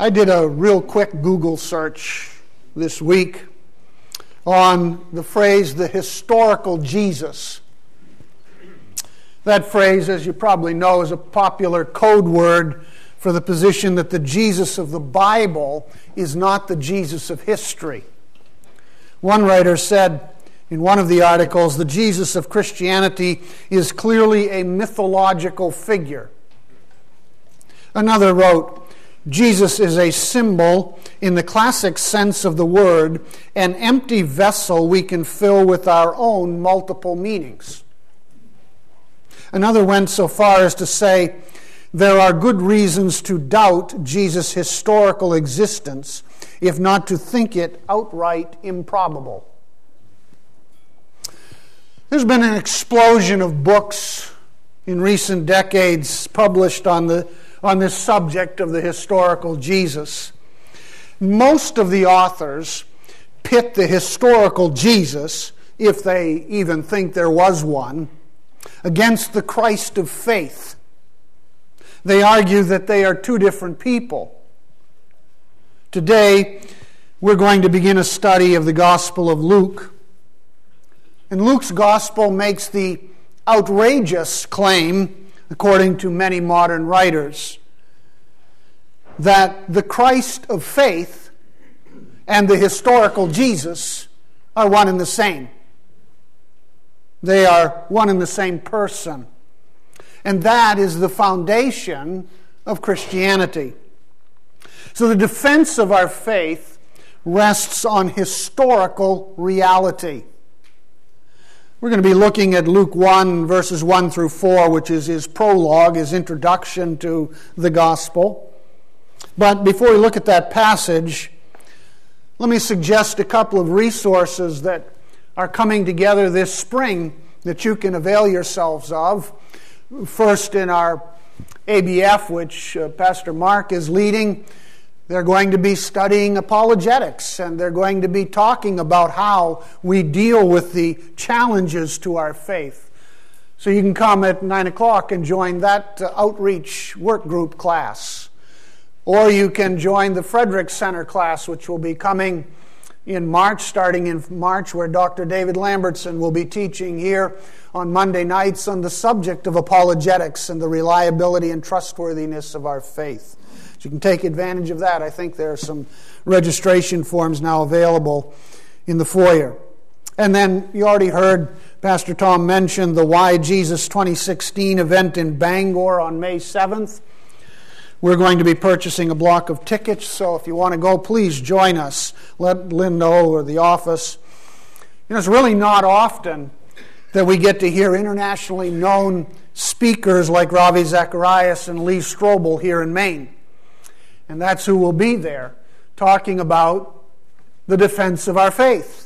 I did a real quick Google search this week on the phrase, the historical Jesus. That phrase, as you probably know, is a popular code word for the position that the Jesus of the Bible is not the Jesus of history. One writer said in one of the articles, the Jesus of Christianity is clearly a mythological figure. Another wrote, Jesus is a symbol in the classic sense of the word, an empty vessel we can fill with our own multiple meanings. Another went so far as to say, there are good reasons to doubt Jesus' historical existence, if not to think it outright improbable. There's been an explosion of books in recent decades published on this subject of the historical Jesus. Most of the authors pit the historical Jesus, if they even think there was one, against the Christ of faith. They argue that they are two different people. Today, we're going to begin a study of the Gospel of Luke. And Luke's Gospel makes the outrageous claim, according to many modern writers, that the Christ of faith and the historical Jesus are one and the same. They are one and the same person. And that is the foundation of Christianity. So the defense of our faith rests on historical reality. We're going to be looking at Luke 1, verses 1 through 4, which is his prologue, his introduction to the gospel. But before we look at that passage, let me suggest a couple of resources that are coming together this spring that you can avail yourselves of. First, in our ABF, which Pastor Mark is leading, they're going to be studying apologetics, and they're going to be talking about how we deal with the challenges to our faith. So you can come at 9 o'clock and join that outreach work group class. Or you can join the Frederick Center class, which will be coming in March, starting in March, where Dr. David Lambertson will be teaching here on Monday nights on the subject of apologetics and the reliability and trustworthiness of our faith. So you can take advantage of that. I think there are some registration forms now available in the foyer. And then you already heard Pastor Tom mention the Why Jesus 2016 event in Bangor on May 7th. We're going to be purchasing a block of tickets, so if you want to go, please join us. Let Lynn know, or the office. You know, it's really not often that we get to hear internationally known speakers like Ravi Zacharias and Lee Strobel here in Maine. And that's who will be there, talking about the defense of our faith.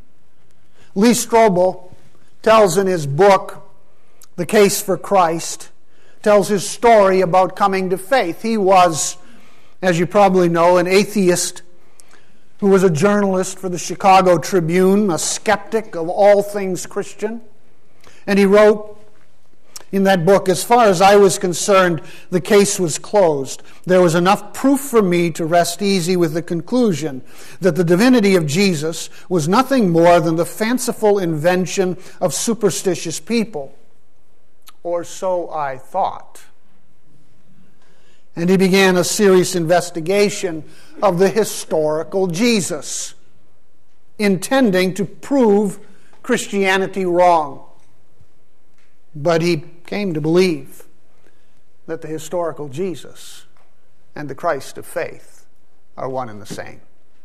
Lee Strobel tells in his book, The Case for Christ, tells his story about coming to faith. He was, as you probably know, an atheist who was a journalist for the Chicago Tribune, a skeptic of all things Christian. And he wrote in that book, as far as I was concerned, the case was closed. There was enough proof for me to rest easy with the conclusion that the divinity of Jesus was nothing more than the fanciful invention of superstitious people. Or so I thought. And he began a serious investigation of the historical Jesus, intending to prove Christianity wrong. But he came to believe that the historical Jesus and the Christ of faith are one and the same.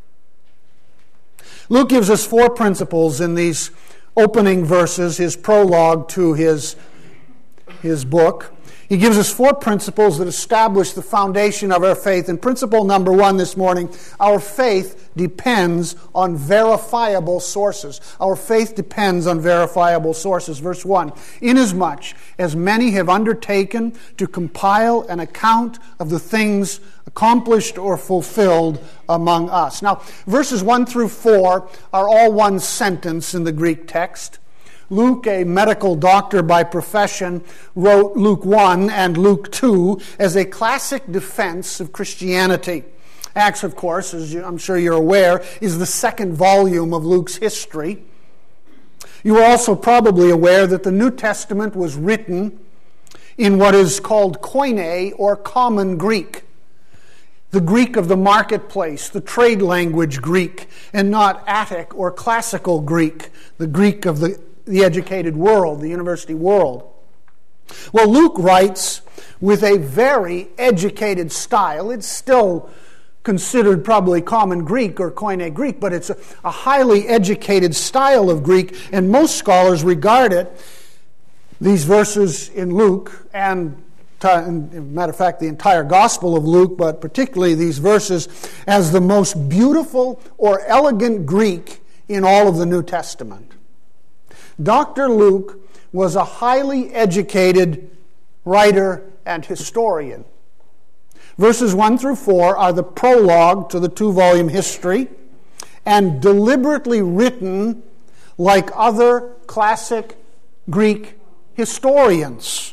Luke gives us 4 principles in these opening verses, his prologue to his book. He gives us 4 principles that establish the foundation of our faith. And principle number 1 this morning, our faith depends on verifiable sources. Our faith depends on verifiable sources. Verse 1, inasmuch as many have undertaken to compile an account of the things accomplished or fulfilled among us. Now, verses 1 through 4 are all one sentence in the Greek text. Luke, a medical doctor by profession, wrote Luke 1 and Luke 2 as a classic defense of Christianity. Acts, of course, as I'm sure you're aware, is the second volume of Luke's history. You are also probably aware that the New Testament was written in what is called Koine, or Common Greek. The Greek of the marketplace, the trade language Greek, and not Attic or classical Greek, the Greek of the educated world, the university world. Well, Luke writes with a very educated style. It's still considered probably Common Greek or Koine Greek, but it's a highly educated style of Greek, and most scholars regard it, these verses in Luke, and as a matter of fact, the entire Gospel of Luke, but particularly these verses, as the most beautiful or elegant Greek in all of the New Testament. Dr. Luke was a highly educated writer and historian. Verses 1 through 4 are the prologue to the two-volume history, and deliberately written like other classic Greek historians.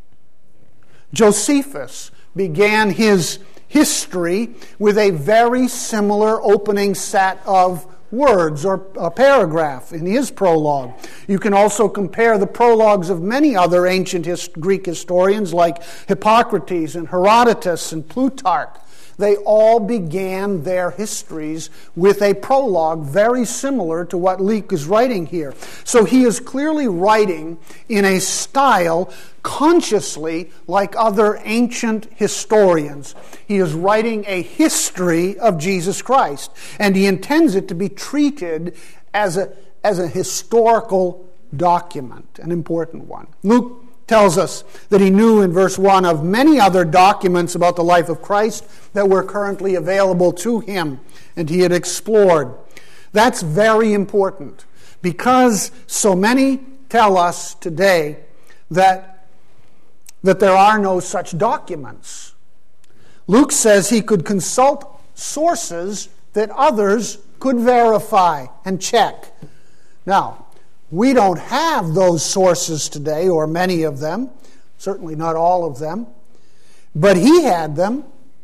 Josephus began his history with a very similar opening set of words or a paragraph in his prologue. You can also compare the prologues of many other ancient Greek historians like Hippocrates and Herodotus and Plutarch. They all began their histories with a prologue very similar to what Luke is writing here. So he is clearly writing in a style consciously like other ancient historians. He is writing a history of Jesus Christ, and he intends it to be treated as a historical document, an important one. Luke tells us that he knew in verse 1 of many other documents about the life of Christ that were currently available to him, and he had explored. That's very important, because so many tell us today that there are no such documents. Luke says he could consult sources that others could verify and check. Now, we don't have those sources today, or many of them, certainly not all of them, but he had them,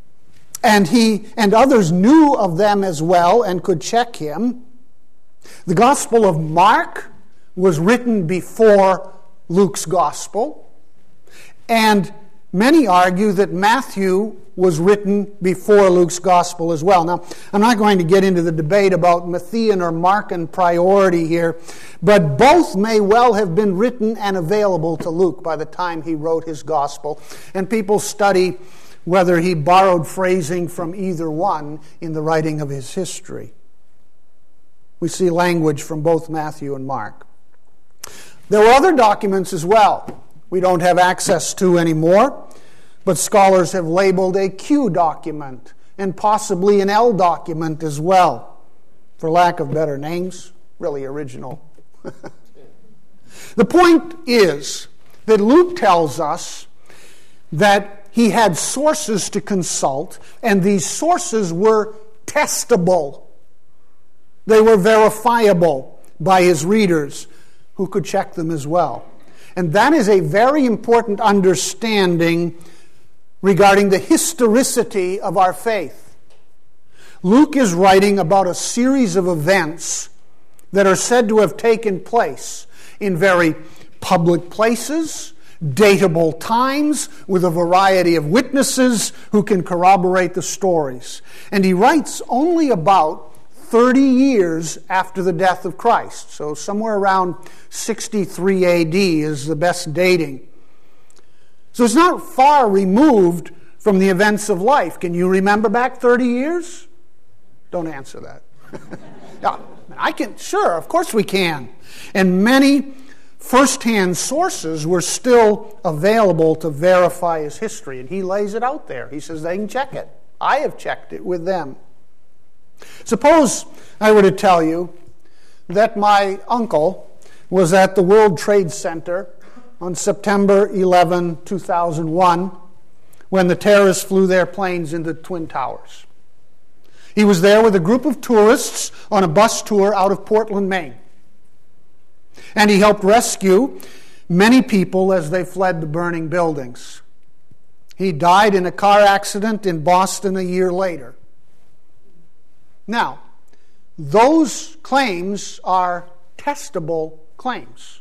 and others knew of them as well and could check him. The Gospel of Mark was written before Luke's Gospel, and many argue that Matthew was written before Luke's Gospel as well. Now, I'm not going to get into the debate about Matthean or Markan priority here, but both may well have been written and available to Luke by the time he wrote his Gospel. And people study whether he borrowed phrasing from either one in the writing of his history. We see language from both Matthew and Mark. There were other documents as well we don't have access to anymore, but scholars have labeled a Q document and possibly an L document as well, for lack of better names, really original. The point is that Luke tells us that he had sources to consult, and these sources were testable. They were verifiable by his readers, who could check them as well. And that is a very important understanding regarding the historicity of our faith. Luke is writing about a series of events that are said to have taken place in very public places, datable times, with a variety of witnesses who can corroborate the stories. And he writes only about 30 years after the death of Christ. So somewhere around 63 AD is the best dating. So it's not far removed from the events of life. Can you remember back 30 years? Don't answer that. Yeah, I can, sure, of course we can. And many first-hand sources were still available to verify his history, and he lays it out there. He says they can check it. I have checked it with them. Suppose I were to tell you that my uncle was at the World Trade Center on September 11, 2001, when the terrorists flew their planes into the Twin Towers. He was there with a group of tourists on a bus tour out of Portland, Maine. And he helped rescue many people as they fled the burning buildings. He died in a car accident in Boston a year later. Now, those claims are testable claims.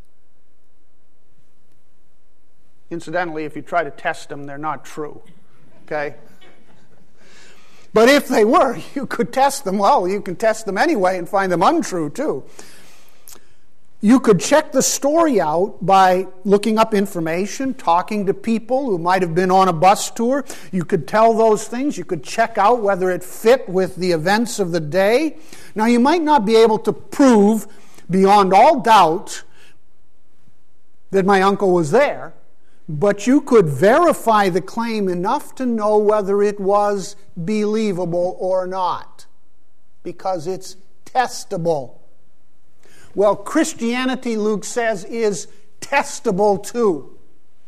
Incidentally, if you try to test them, they're not true. Okay? But if they were, you could test them. Well, you can test them anyway and find them untrue too. You could check the story out by looking up information, talking to people who might have been on a bus tour. You could tell those things. You could check out whether it fit with the events of the day. Now, you might not be able to prove beyond all doubt that my uncle was there, but you could verify the claim enough to know whether it was believable or not, because it's testable. Well, Christianity, Luke says, is testable too.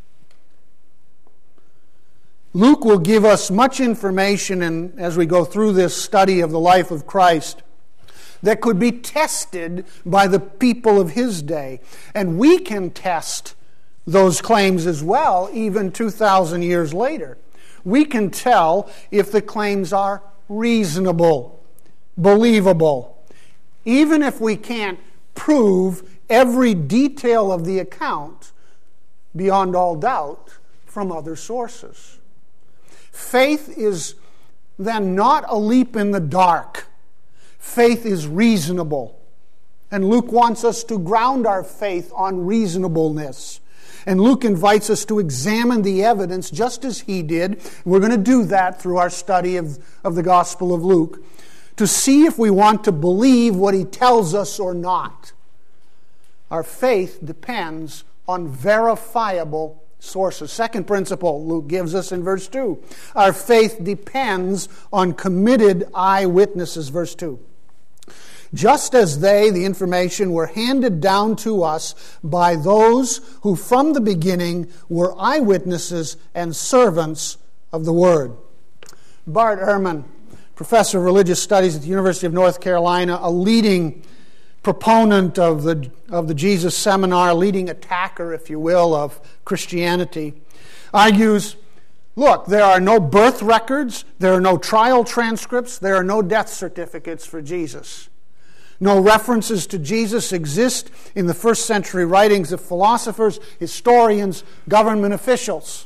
Luke will give us much information as we go through this study of the life of Christ that could be tested by the people of his day. And we can test those claims as well, even 2,000 years later. We can tell if the claims are reasonable, believable, even if we can't prove every detail of the account beyond all doubt from other sources. Faith is then not a leap in the dark. Faith is reasonable. And Luke wants us to ground our faith on reasonableness. And Luke invites us to examine the evidence just as he did. We're going to do that through our study of the Gospel of Luke, to see if we want to believe what he tells us or not. Our faith depends on verifiable sources. Second principle Luke gives us in verse 2. Our faith depends on committed eyewitnesses, verse 2. Just as the information, were handed down to us by those who from the beginning were eyewitnesses and servants of the Word. Bart Ehrman, professor of religious studies at the University of North Carolina, a leading proponent of the Jesus Seminar, leading attacker, if you will, of Christianity, argues, look, there are no birth records, there are no trial transcripts, there are no death certificates for Jesus. No references to Jesus exist in the first century writings of philosophers, historians, government officials.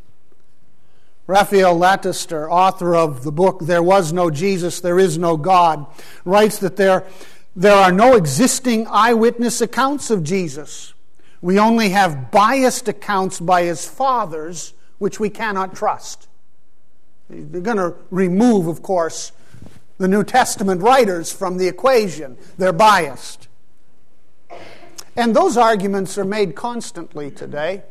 Raphael Lataster, author of the book There Was No Jesus, There Is No God, writes that there are no existing eyewitness accounts of Jesus. We only have biased accounts by his fathers, which we cannot trust. They're going to remove, of course, the New Testament writers from the equation. They're biased. And those arguments are made constantly today.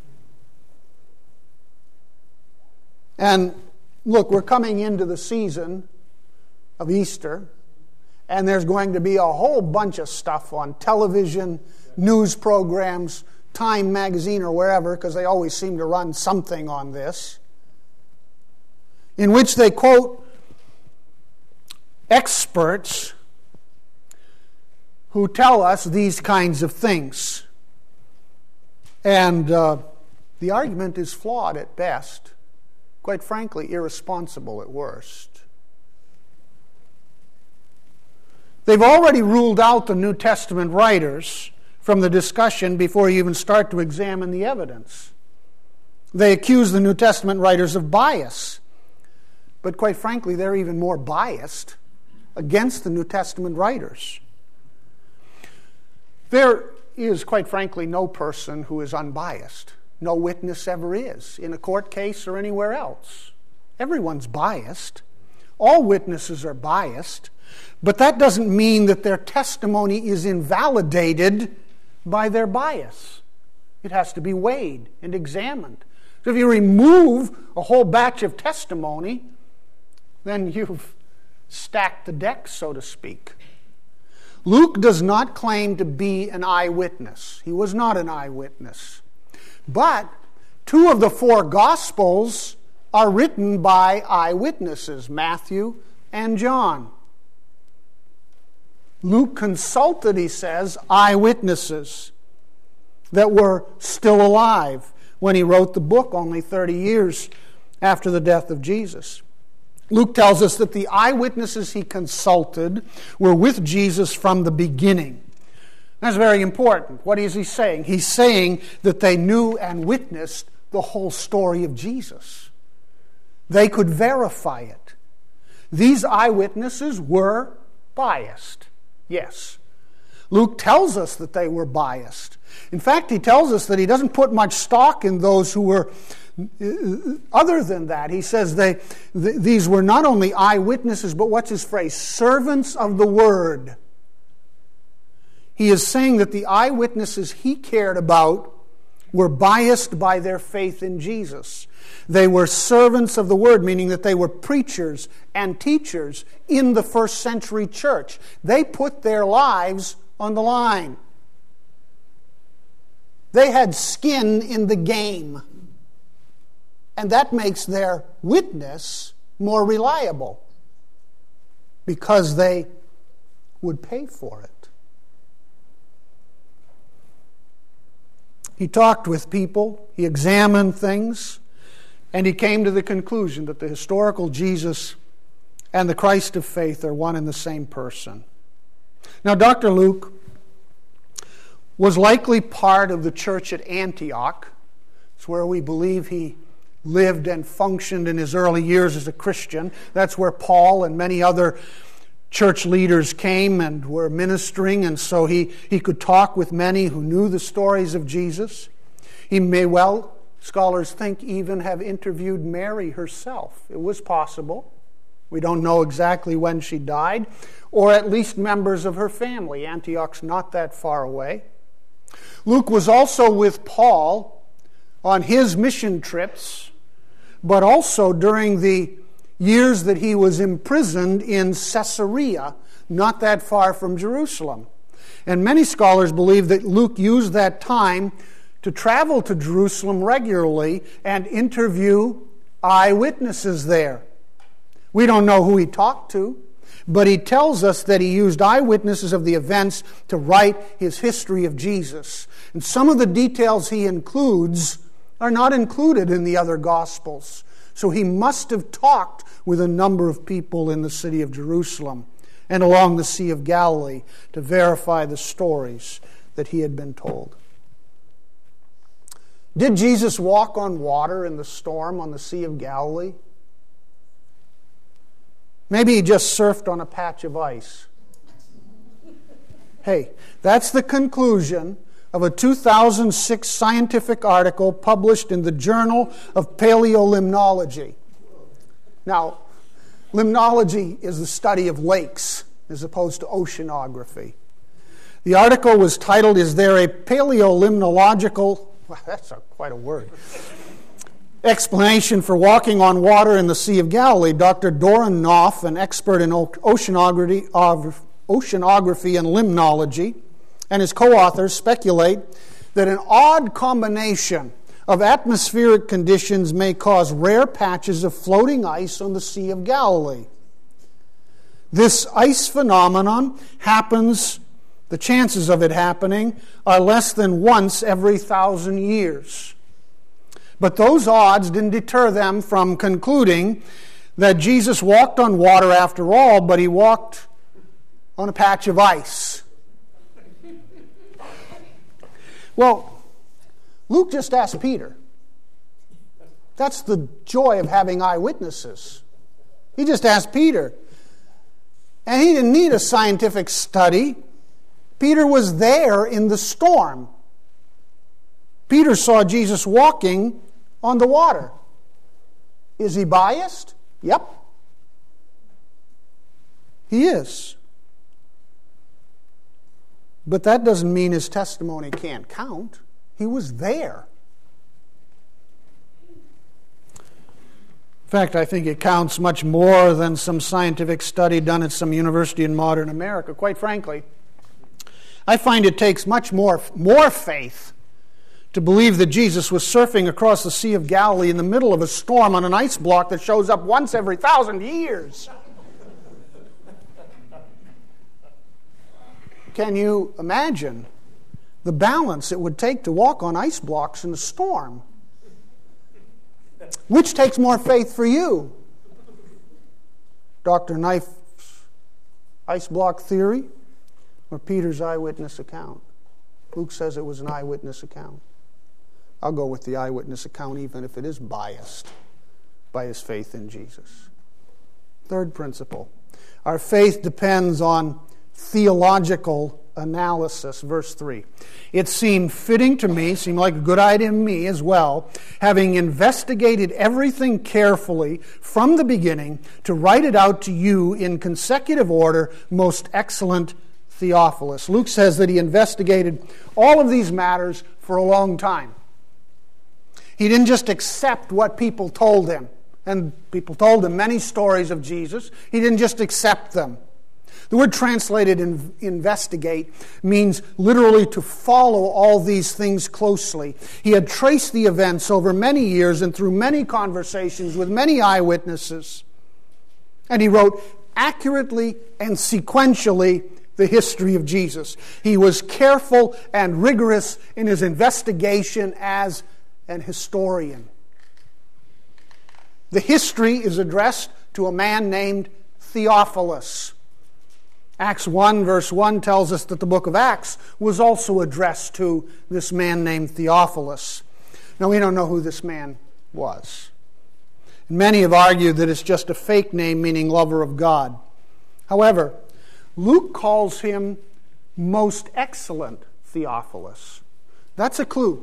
And look, we're coming into the season of Easter, and there's going to be a whole bunch of stuff on television, news programs, Time magazine or wherever, because they always seem to run something on this, in which they quote experts who tell us these kinds of things. And the argument is flawed at best, quite frankly, irresponsible at worst. They've already ruled out the New Testament writers from the discussion before you even start to examine the evidence. They accuse the New Testament writers of bias. But quite frankly, they're even more biased against the New Testament writers. There is, quite frankly, no person who is unbiased. No witness ever is, in a court case or anywhere else. Everyone's biased. All witnesses are biased. But that doesn't mean that their testimony is invalidated by their bias. It has to be weighed and examined. So if you remove a whole batch of testimony, then you've stacked the deck, so to speak. Luke does not claim to be an eyewitness. He was not an eyewitness. But 2 of the 4 Gospels are written by eyewitnesses, Matthew and John. Luke consulted, he says, eyewitnesses that were still alive when he wrote the book only 30 years after the death of Jesus. Luke tells us that the eyewitnesses he consulted were with Jesus from the beginning. That's very important. What is he saying? He's saying that they knew and witnessed the whole story of Jesus. They could verify it. These eyewitnesses were biased. Yes. Luke tells us that they were biased. In fact, he tells us that he doesn't put much stock in those who were other than that. He says these were not only eyewitnesses, but what's his phrase? Servants of the word. He is saying that the eyewitnesses he cared about were biased by their faith in Jesus. They were servants of the word, meaning that they were preachers and teachers in the first century church. They put their lives on the line. They had skin in the game. And that makes their witness more reliable because they would pay for it. He talked with people, he examined things, and he came to the conclusion that the historical Jesus and the Christ of faith are one and the same person. Now, Dr. Luke was likely part of the church at Antioch. It's where we believe he lived and functioned in his early years as a Christian. That's where Paul and many other church leaders came and were ministering, and so he could talk with many who knew the stories of Jesus. He may well, scholars think, even have interviewed Mary herself. It was possible. We don't know exactly when she died, or at least members of her family. Antioch's not that far away. Luke was also with Paul on his mission trips, but also during the years that he was imprisoned in Caesarea, not that far from Jerusalem. And many scholars believe that Luke used that time to travel to Jerusalem regularly and interview eyewitnesses there. We don't know who he talked to, but he tells us that he used eyewitnesses of the events to write his history of Jesus. And some of the details he includes are not included in the other Gospels. So he must have talked with a number of people in the city of Jerusalem and along the Sea of Galilee to verify the stories that he had been told. Did Jesus walk on water in the storm on the Sea of Galilee? Maybe he just surfed on a patch of ice. Hey, that's the conclusion of a 2006 scientific article published in the Journal of Paleolimnology. Now, limnology is the study of lakes as opposed to oceanography. The article was titled, "Is there a paleolimnological," well, that's quite a word, "explanation for walking on water in the Sea of Galilee?" Dr. Doran Knopf, an expert in oceanography and limnology, and his co-authors speculate that an odd combination of atmospheric conditions may cause rare patches of floating ice on the Sea of Galilee. This ice phenomenon happens, the chances of it happening are less than once every 1,000 years. But those odds didn't deter them from concluding that Jesus walked on water after all, but he walked on a patch of ice. Well, Luke just asked Peter. That's the joy of having eyewitnesses. He just asked Peter. And he didn't need a scientific study. Peter was there in the storm. Peter saw Jesus walking on the water. Is he biased? Yep. He is. But that doesn't mean his testimony can't count. He was there. In fact, I think it counts much more than some scientific study done at some university in modern America. Quite frankly, I find it takes much more faith to believe that Jesus was surfing across the Sea of Galilee in the middle of a storm on an ice block that shows up once every 1,000 years. Can you imagine the balance it would take to walk on ice blocks in a storm? Which takes more faith for you? Dr. Knife's ice block theory or Peter's eyewitness account? Luke says it was an eyewitness account. I'll go with the eyewitness account even if it is biased by his faith in Jesus. Third principle. Our faith depends on theological analysis. Verse 3. It seemed fitting to me, seemed like a good idea to me as well, having investigated everything carefully from the beginning, to write it out to you in consecutive order, most excellent Theophilus. Luke says that he investigated all of these matters for a long time. He didn't just accept what people told him. And people told him many stories of Jesus. He didn't just accept them. The word translated investigate means literally to follow all these things closely. He had traced the events over many years and through many conversations with many eyewitnesses. And he wrote accurately and sequentially the history of Jesus. He was careful and rigorous in his investigation as an historian. The history is addressed to a man named Theophilus. Acts 1 verse 1 tells us that the book of Acts was also addressed to this man named Theophilus. Now we don't know who this man was. Many have argued that it's just a fake name meaning lover of God. However, Luke calls him most excellent Theophilus. That's a clue.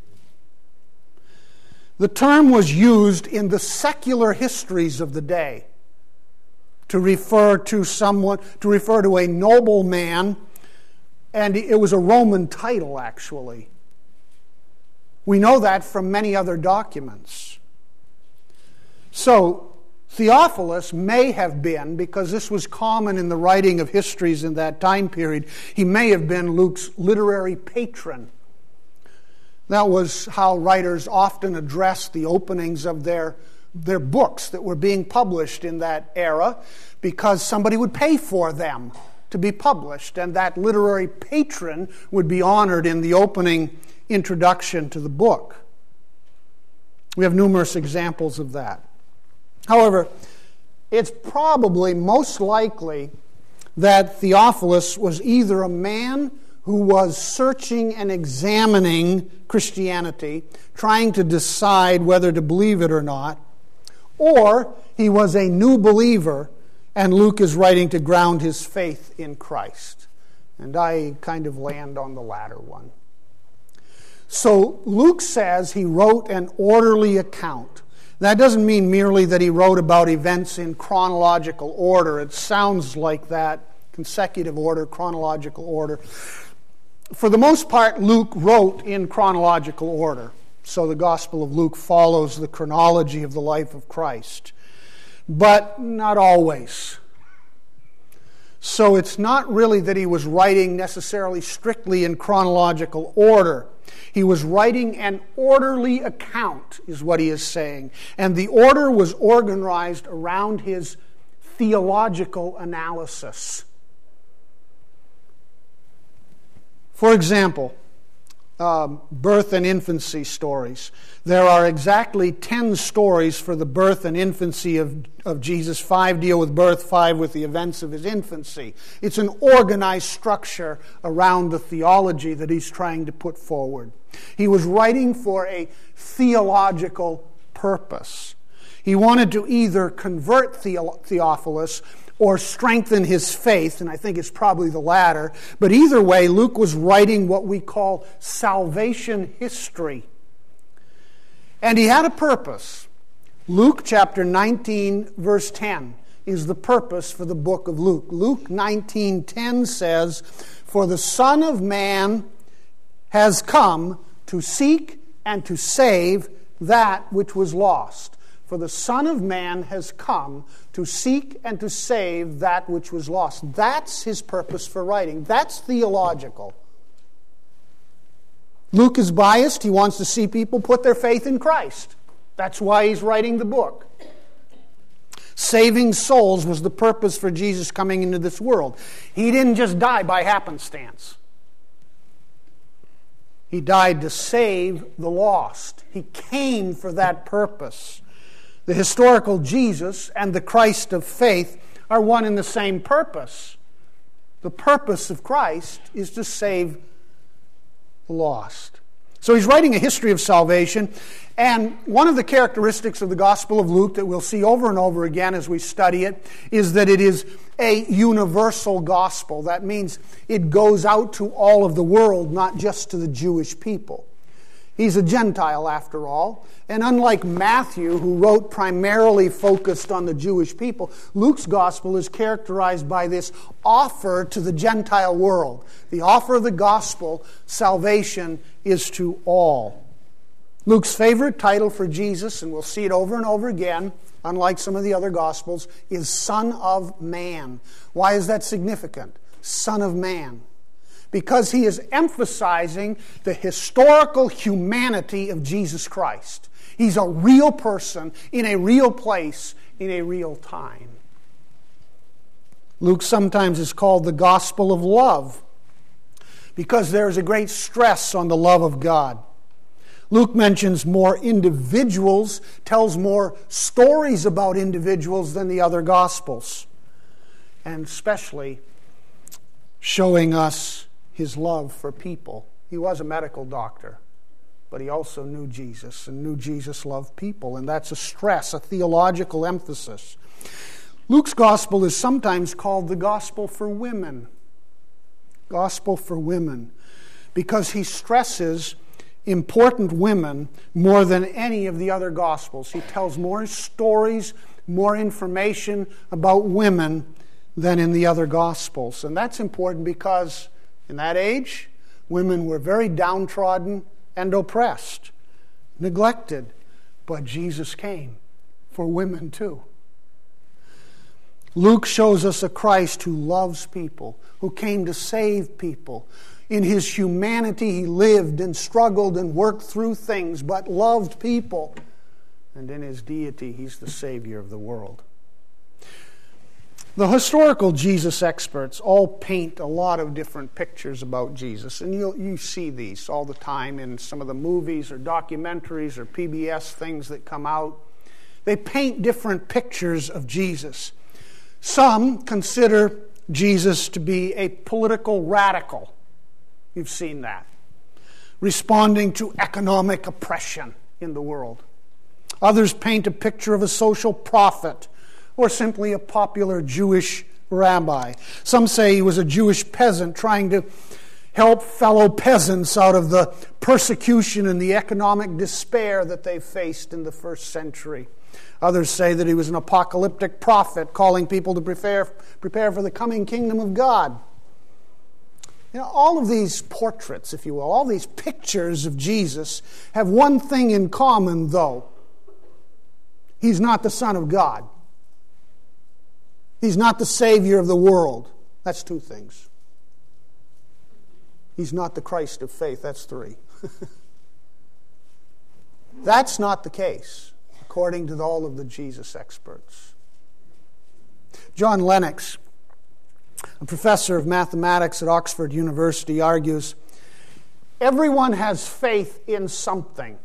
The term was used in the secular histories of the day to refer to a nobleman, and it was a Roman title, actually. We know that from many other documents. So, Theophilus may have been, because this was common in the writing of histories in that time period, he may have been Luke's literary patron. That was how writers often addressed the openings of their books that were being published in that era, because somebody would pay for them to be published, and that literary patron would be honored in the opening introduction to the book. We have numerous examples of that. However, it's probably most likely that Theophilus was either a man who was searching and examining Christianity, trying to decide whether to believe it or not, or he was a new believer, and Luke is writing to ground his faith in Christ. And I kind of land on the latter one. So Luke says he wrote an orderly account. That doesn't mean merely that he wrote about events in chronological order. It sounds like that, consecutive order, chronological order. For the most part, Luke wrote in chronological order. So the Gospel of Luke follows the chronology of the life of Christ. But not always. So it's not really that he was writing necessarily strictly in chronological order. He was writing an orderly account, is what he is saying. And the order was organized around his theological analysis. For example, birth and infancy stories. There are exactly 10 stories for the birth and infancy of Jesus. 5 deal with birth, 5 with the events of his infancy. It's an organized structure around the theology that he's trying to put forward. He was writing for a theological purpose. He wanted to either convert Theophilus or strengthen his faith, and I think it's probably the latter. But either way, Luke was writing what we call salvation history. And he had a purpose. Luke chapter 19, verse 10 is the purpose for the book of Luke. Luke 19:10 says, "For the Son of Man has come to seek and to save that which was lost." For the Son of Man has come to seek and to save that which was lost. That's his purpose for writing. That's theological. Luke is biased. He wants to see people put their faith in Christ. That's why he's writing the book. Saving souls was the purpose for Jesus coming into this world. He didn't just die by happenstance. He died to save the lost. He came for that purpose. The historical Jesus and the Christ of faith are one and the same purpose. The purpose of Christ is to save the lost. So he's writing a history of salvation, and one of the characteristics of the Gospel of Luke that we'll see over and over again as we study it is that it is a universal gospel. That means it goes out to all of the world, not just to the Jewish people. He's a Gentile, after all, and unlike Matthew, who wrote primarily focused on the Jewish people, Luke's gospel is characterized by this offer to the Gentile world. The offer of the gospel, salvation, is to all. Luke's favorite title for Jesus, and we'll see it over and over again, unlike some of the other gospels, is Son of Man. Why is that significant? Son of Man. Because he is emphasizing the historical humanity of Jesus Christ. He's a real person in a real place in a real time. Luke sometimes is called the gospel of love because there is a great stress on the love of God. Luke mentions more individuals, tells more stories about individuals than the other gospels, and especially showing us his love for people. He was a medical doctor, but he also knew Jesus, and knew Jesus loved people, and that's a stress, a theological emphasis. Luke's gospel is sometimes called the gospel for women. Gospel for women, because he stresses important women more than any of the other gospels. He tells more stories, more information about women than in the other gospels. And that's important because in that age, women were very downtrodden and oppressed, neglected. But Jesus came for women too. Luke shows us a Christ who loves people, who came to save people. In his humanity, he lived and struggled and worked through things, but loved people. And in his deity, he's the Savior of the world. The historical Jesus experts all paint a lot of different pictures about Jesus, and you see these all the time in some of the movies or documentaries or PBS things that come out. They paint different pictures of Jesus. Some consider Jesus to be a political radical. You've seen that. Responding to economic oppression in the world. Others paint a picture of a social prophet, or simply a popular Jewish rabbi. Some say he was a Jewish peasant trying to help fellow peasants out of the persecution and the economic despair that they faced in the first century. Others say that he was an apocalyptic prophet calling people to prepare for the coming kingdom of God. You know, all of these portraits, if you will, all these pictures of Jesus have one thing in common, though. He's not the Son of God. He's not the Savior of the world. That's two things. He's not the Christ of faith. That's three. That's not the case, according to all of the Jesus experts. John Lennox, a professor of mathematics at Oxford University, argues, everyone has faith in something,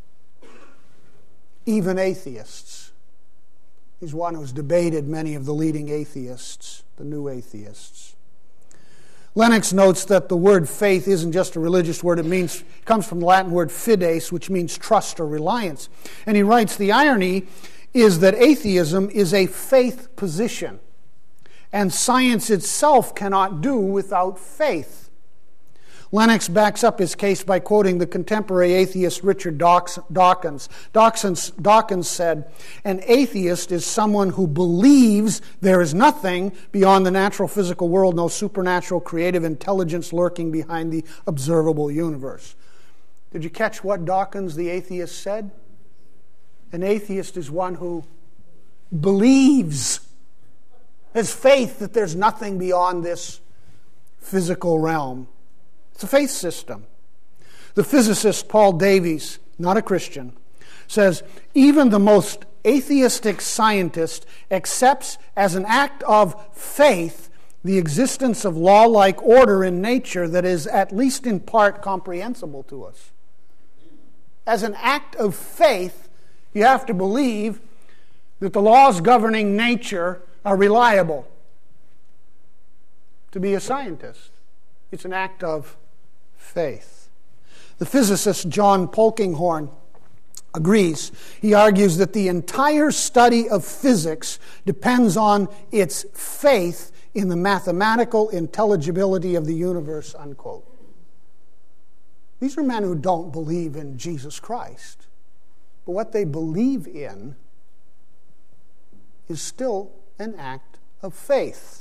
even atheists. He's one who's debated many of the leading atheists, the new atheists. Lennox notes that the word faith isn't just a religious word. It comes from the Latin word fides, which means trust or reliance. And he writes, the irony is that atheism is a faith position, and science itself cannot do without faith. Lennox backs up his case by quoting the contemporary atheist Richard Dawkins. Dawkins said, an atheist is someone who believes there is nothing beyond the natural physical world, no supernatural creative intelligence lurking behind the observable universe. Did you catch what Dawkins, the atheist, said? An atheist is one who believes, has faith that there's nothing beyond this physical realm. It's a faith system. The physicist Paul Davies, not a Christian, says, even the most atheistic scientist accepts as an act of faith the existence of law-like order in nature that is at least in part comprehensible to us. As an act of faith, you have to believe that the laws governing nature are reliable. To be a scientist, it's an act of faith. The physicist John Polkinghorne agrees. He argues that the entire study of physics depends on its faith in the mathematical intelligibility of the universe, unquote. These are men who don't believe in Jesus Christ. But what they believe in is still an act of faith.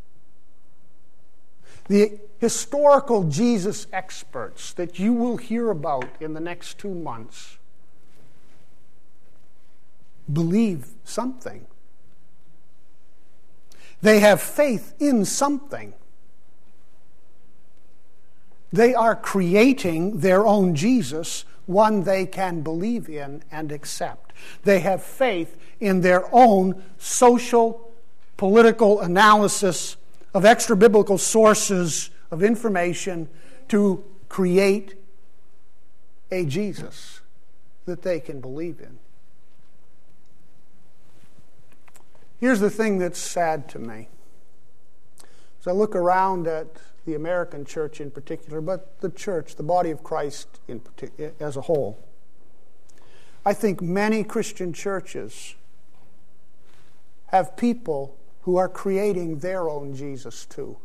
The historical Jesus experts that you will hear about in the next 2 months believe something. They have faith in something. They are creating their own Jesus, one they can believe in and accept. They have faith in their own social, political analysis of extra-biblical sources of information to create a Jesus that they can believe in. Here's the thing that's sad to me. As I look around at the American church in particular, but the church, the body of Christ as a whole, I think many Christian churches have people who are creating their own Jesus too.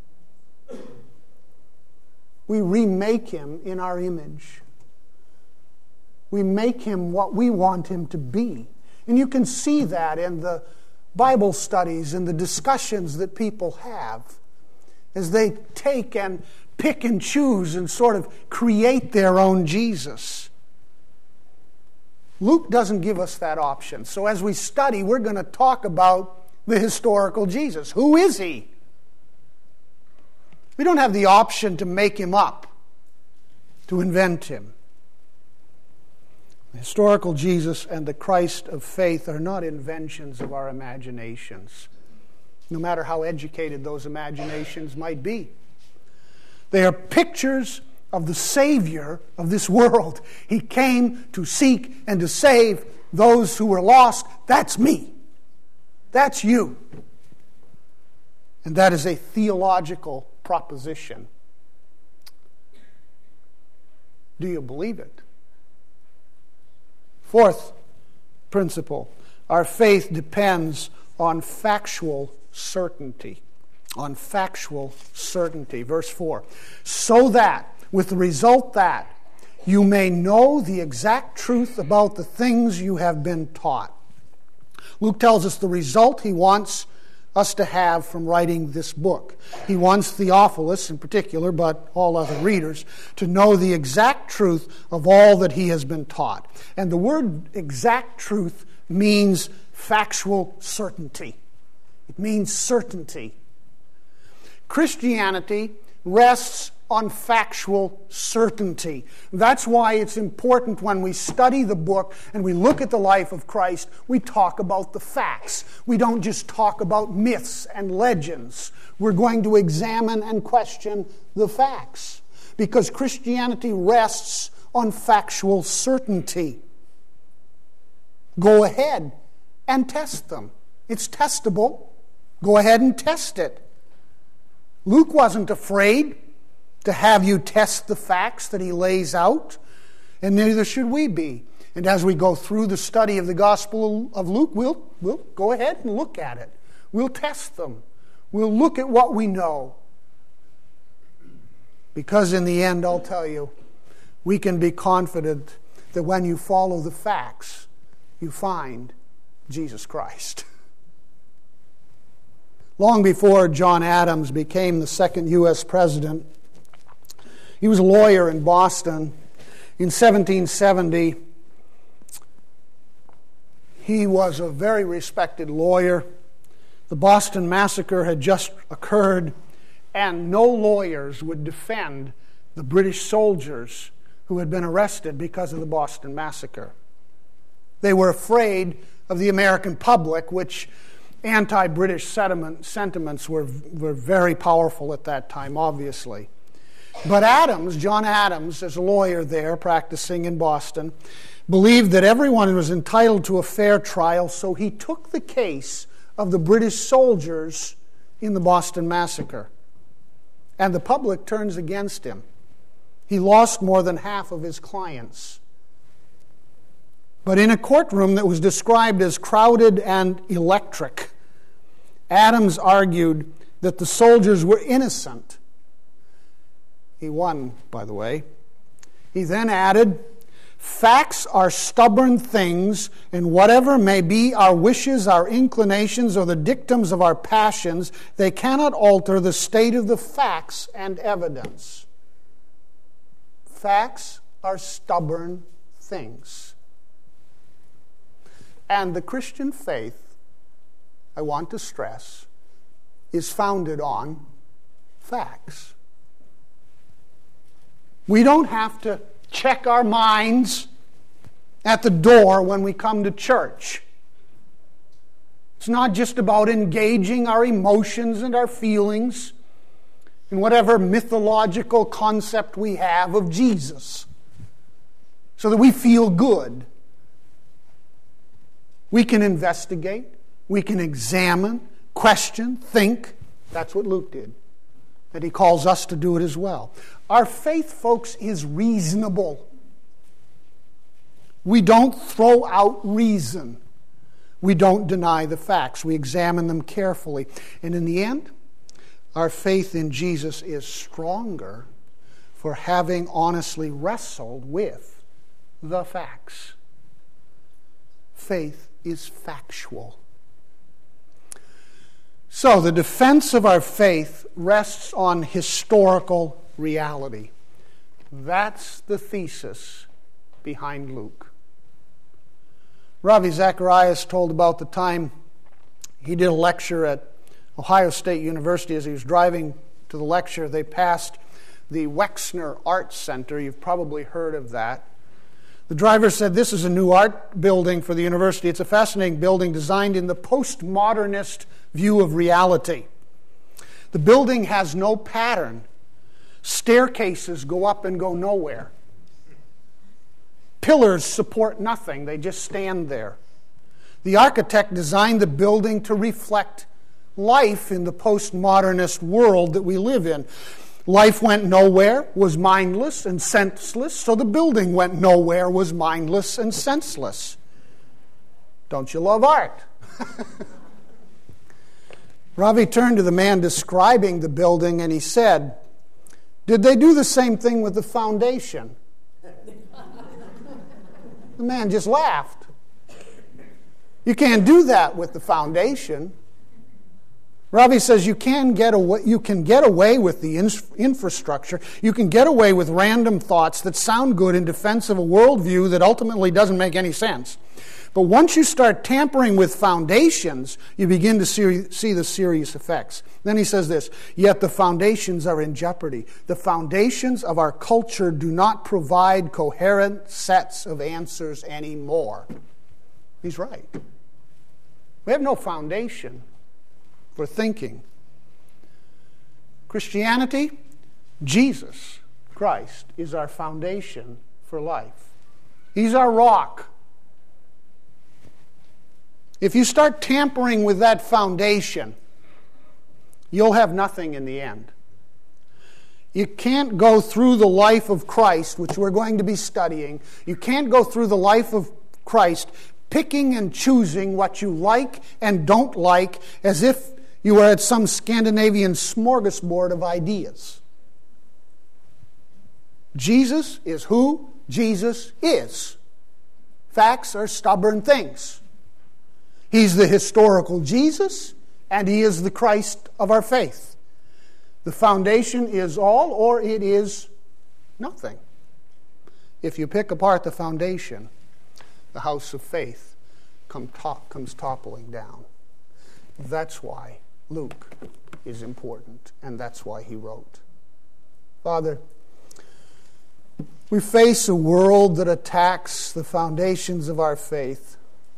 We remake him in our image. We make him what we want him to be. And you can see that in the Bible studies and the discussions that people have as they take and pick and choose and sort of create their own Jesus. Luke doesn't give us that option. So as we study, we're going to talk about the historical Jesus. Who is he? We don't have the option to make him up, to invent him. The historical Jesus and the Christ of faith are not inventions of our imaginations, no matter how educated those imaginations might be. They are pictures of the Savior of this world. He came to seek and to save those who were lost. That's me. That's you. And that is a theological proposition. Do you believe it? Fourth principle, our faith depends on factual certainty. On factual certainty. Verse 4. So that, with the result that, you may know the exact truth about the things you have been taught. Luke tells us the result he wants us to have from writing this book. He wants Theophilus in particular, but all other readers, to know the exact truth of all that he has been taught. And the word exact truth means factual certainty. It means certainty. Christianity rests on factual certainty. That's why it's important when we study the book and we look at the life of Christ, we talk about the facts. We don't just talk about myths and legends. We're going to examine and question the facts because Christianity rests on factual certainty. Go ahead and test them. It's testable. Go ahead and test it. Luke wasn't afraid to have you test the facts that he lays out, and neither should we be. And as we go through the study of the Gospel of Luke, we'll go ahead and look at it. We'll test them. We'll look at what we know. Because in the end, I'll tell you, we can be confident that when you follow the facts, you find Jesus Christ. Long before John Adams became the second U.S. president, he was a lawyer in Boston. In 1770, he was a very respected lawyer. The Boston Massacre had just occurred, and no lawyers would defend the British soldiers who had been arrested because of the Boston Massacre. They were afraid of the American public, which anti-British sentiments were very powerful at that time, obviously. But Adams, John Adams, as a lawyer there practicing in Boston, believed that everyone was entitled to a fair trial, so he took the case of the British soldiers in the Boston Massacre. And the public turns against him. He lost more than half of his clients. But in a courtroom that was described as crowded and electric, Adams argued that the soldiers were innocent. He won, by the way. He then added, "Facts are stubborn things, and whatever may be our wishes, our inclinations, or the dictums of our passions, they cannot alter the state of the facts and evidence." Facts are stubborn things. And the Christian faith, I want to stress, is founded on facts. We don't have to check our minds at the door when we come to church. It's not just about engaging our emotions and our feelings in whatever mythological concept we have of Jesus so that we feel good. We can investigate, we can examine, question, think. That's what Luke did. And he calls us to do it as well. Our faith, folks, is reasonable. We don't throw out reason. We don't deny the facts. We examine them carefully. And in the end, our faith in Jesus is stronger for having honestly wrestled with the facts. Faith is factual. So the defense of our faith rests on historical reality. That's the thesis behind Luke. Ravi Zacharias told about the time he did a lecture at Ohio State University. As he was driving to the lecture, they passed the Wexner Art Center. You've probably heard of that. The driver said, "This is a new art building for the university. It's a fascinating building designed in the postmodernist view of reality. The building has no pattern. Staircases go up and go nowhere. Pillars support nothing. They just stand there. The architect designed the building to reflect life in the postmodernist world that we live in. Life went nowhere, was mindless and senseless, so the building went nowhere, was mindless and senseless." Don't you love art? Ravi turned to the man describing the building and he said, "Did they do the same thing with the foundation?" The man just laughed. "You can't do that with the foundation." Ravi says you can get away with the infrastructure. You can get away with random thoughts that sound good in defense of a worldview that ultimately doesn't make any sense. But once you start tampering with foundations, you begin to see the serious effects. Then he says this, "Yet the foundations are in jeopardy. The foundations of our culture do not provide coherent sets of answers anymore." He's right. We have no foundation for thinking. Christianity, Jesus Christ, is our foundation for life. He's our rock. If you start tampering with that foundation, you'll have nothing in the end. You can't go through the life of Christ, which we're going to be studying. You can't go through the life of Christ picking and choosing what you like and don't like as if you were at some Scandinavian smorgasbord of ideas. Jesus is who Jesus is. Facts are stubborn things. He's the historical Jesus, and He is the Christ of our faith. The foundation is all, or it is nothing. If you pick apart the foundation, the house of faith comes toppling down. That's why Luke is important, and that's why he wrote. Father, we face a world that attacks the foundations of our faith.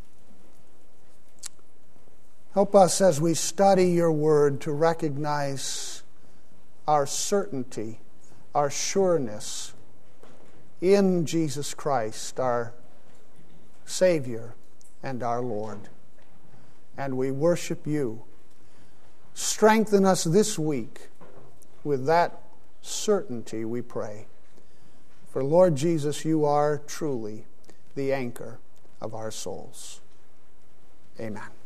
Help us as we study your word to recognize our certainty, our sureness in Jesus Christ, our Savior and our Lord. and we worship you. Strengthen us this week with that certainty, we pray. For Lord Jesus, you are truly the anchor of our souls. Amen.